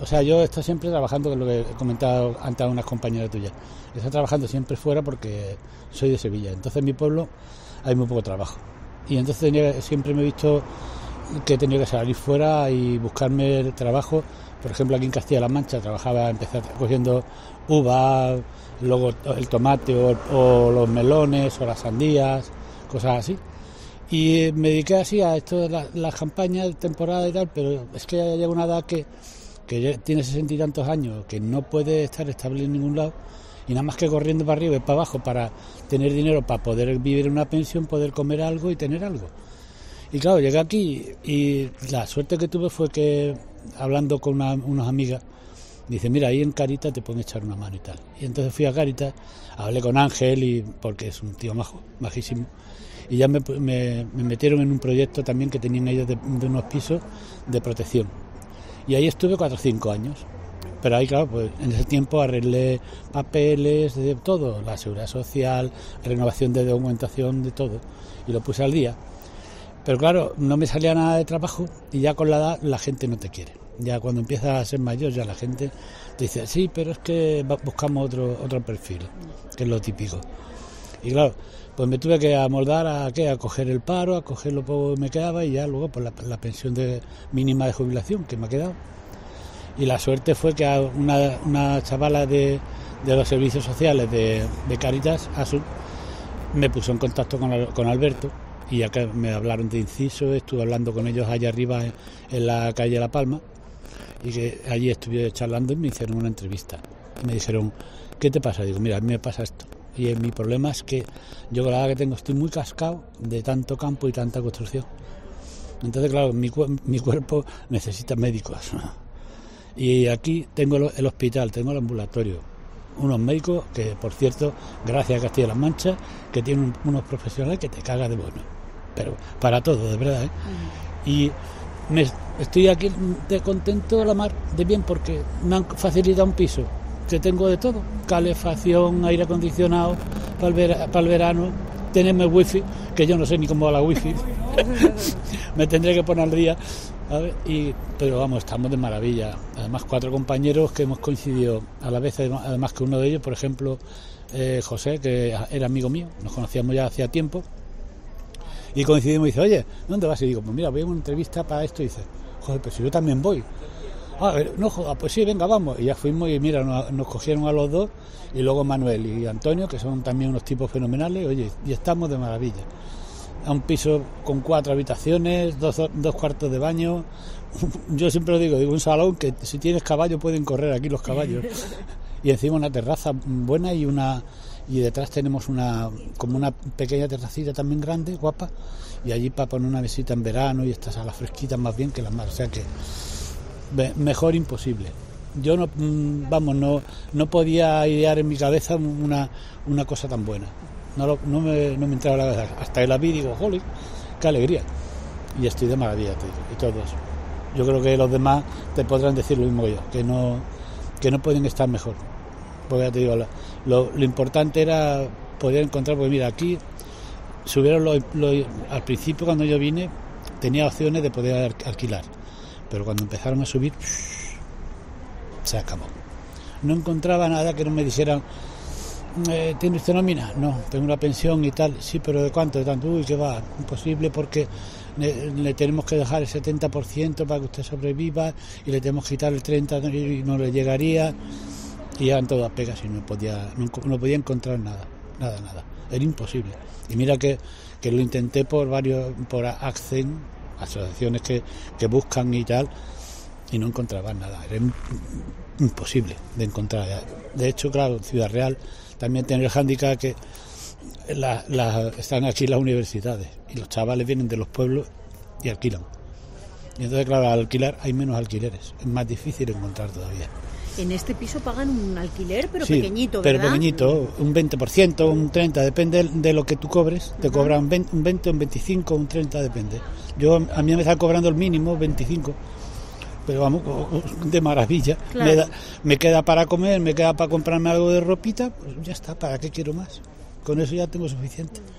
sea, yo estoy siempre trabajando, con lo que he comentado antes a unas compañeras tuyas. Estoy trabajando siempre fuera porque soy de Sevilla. Entonces en mi pueblo hay muy poco trabajo. Y entonces siempre me he visto que he tenido que salir fuera y buscarme el trabajo. Por ejemplo, aquí en Castilla-La Mancha empecé cogiendo uvas, luego el tomate o los melones o las sandías, cosas así. Y me dediqué así a esto de las campañas de temporada y tal, pero es que ya llega una edad que ya tiene 60 y tantos años, que no puede estar estable en ningún lado, y nada más que corriendo para arriba y para abajo para tener dinero, para poder vivir en una pensión, poder comer algo y tener algo. Y claro, llegué aquí y la suerte que tuve fue que, hablando con unas amigas, dice, mira, ahí en Cáritas te pueden echar una mano y tal. Y entonces fui a Cáritas, hablé con Ángel, porque es un tío majo, majísimo, y ya me metieron en un proyecto también que tenían ellos de unos pisos de protección. Y ahí estuve 4 o 5 años. Pero ahí, claro, pues en ese tiempo arreglé papeles, de todo, la seguridad social, renovación de documentación, de todo, y lo puse al día. Pero claro, no me salía nada de trabajo y ya con la edad la gente no te quiere. Ya cuando empiezas a ser mayor, ya la gente te dice, sí, pero es que buscamos otro perfil, que es lo típico. Y claro, pues me tuve que amoldar a coger el paro, a coger lo poco que me quedaba y ya luego pues la pensión mínima de jubilación que me ha quedado. Y la suerte fue que una chavala de los servicios sociales de Cáritas Azul me puso en contacto con Alberto, y ya que me hablaron de inciso, estuve hablando con ellos allá arriba en la calle La Palma, y que allí estuve charlando y me hicieron una entrevista. Me dijeron, ¿qué te pasa? Digo, mira, a mí me pasa esto. Y mi problema es que yo con la edad que tengo estoy muy cascado de tanto campo y tanta construcción. Entonces, claro, mi cuerpo necesita médicos. Y aquí tengo el hospital, tengo el ambulatorio, unos médicos que, por cierto, gracias a Castilla-La Mancha, que tienen unos profesionales que te cagas de bueno, pero para todo, de verdad, ¿eh? Y estoy aquí de contento a la mar, de bien, porque me han facilitado un piso, que tengo de todo, calefacción, aire acondicionado, para el verano, tenemos el wifi, que yo no sé ni cómo va la wifi, me tendré que poner al día. Pero vamos, estamos de maravilla. Además, 4 compañeros que hemos coincidido a la vez, además que uno de ellos, por ejemplo, José, que era amigo mío, nos conocíamos ya hacía tiempo, y coincidimos y dice, oye, ¿dónde vas? Y digo, pues mira, voy a una entrevista para esto, y dice, joder, pues si yo también voy. No, joder, pues sí, venga, vamos. Y ya fuimos y mira, nos cogieron a los 2, y luego Manuel y Antonio, que son también unos tipos fenomenales, oye, y estamos de maravilla. A un piso con 4 habitaciones, 2 cuartos de baño. Yo siempre lo digo, un salón que si tienes caballo pueden correr aquí los caballos. Y encima una terraza buena y detrás tenemos como una pequeña terracita también grande, guapa, y allí para poner una mesita en verano y estas a las fresquitas más bien que las más. O sea que mejor imposible. Yo no podía idear en mi cabeza una cosa tan buena. No me entraba la cabeza. Hasta que la vi y digo, jolín, qué alegría. Y estoy de maravilla, te digo, y todos. Yo creo que los demás te podrán decir lo mismo que yo, que no pueden estar mejor. Porque ya te digo, lo importante era poder encontrar, porque mira, aquí subieron al principio cuando yo vine, tenía opciones de poder alquilar. Pero cuando empezaron a subir, se acabó. No encontraba nada que no me dijeran, ¿tiene usted nómina? No, tengo una pensión y tal. Sí, pero ¿de cuánto? De tanto. Uy, que va, imposible porque le tenemos que dejar el 70% para que usted sobreviva y le tenemos que quitar el 30% y no le llegaría. Y eran todas pegas y no podía encontrar nada. Era imposible. Y mira que lo intenté por Accen, asociaciones que buscan y tal, y no encontraba nada. Era imposible de encontrar. De hecho, claro, Ciudad Real también tiene el hándicap que están aquí las universidades y los chavales vienen de los pueblos y alquilan. Y entonces, claro, al alquilar hay menos alquileres. Es más difícil encontrar todavía. En este piso pagan un alquiler, pero sí, pequeñito, ¿verdad? Pero pequeñito, un 20%, un 30%, depende de lo que tú cobres. Te cobran un 20, un 25, un 30, depende. A mí me está cobrando el mínimo, 25. Pero vamos, de maravilla. Claro. Me queda para comer, me queda para comprarme algo de ropita, pues ya está, ¿para qué quiero más? Con eso ya tengo suficiente.